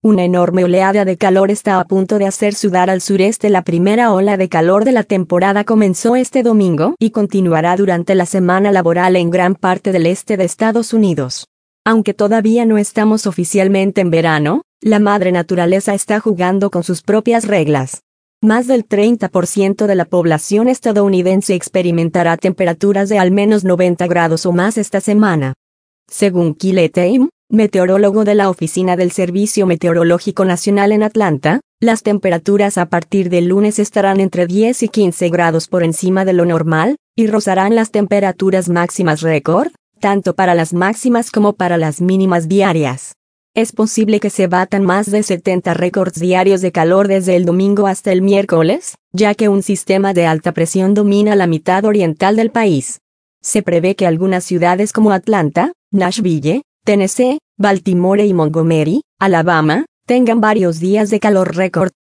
Una enorme oleada de calor está a punto de hacer sudar al sureste. La primera ola de calor de la temporada comenzó este domingo y continuará durante la semana laboral en gran parte del este de Estados Unidos. Aunque todavía no estamos oficialmente en verano, la madre naturaleza está jugando con sus propias reglas. Más del 30% de la población estadounidense experimentará temperaturas de al menos 90 grados o más esta semana. Según Kyle Tame, meteorólogo de la Oficina del Servicio Meteorológico Nacional en Atlanta, las temperaturas a partir del lunes estarán entre 10 y 15 grados por encima de lo normal, y rozarán las temperaturas máximas récord, tanto para las máximas como para las mínimas diarias. Es posible que se batan más de 70 récords diarios de calor desde el domingo hasta el miércoles, ya que un sistema de alta presión domina la mitad oriental del país. Se prevé que algunas ciudades como Atlanta, Nashville, Tennessee, Baltimore y Montgomery, Alabama, tengan varios días de calor récord.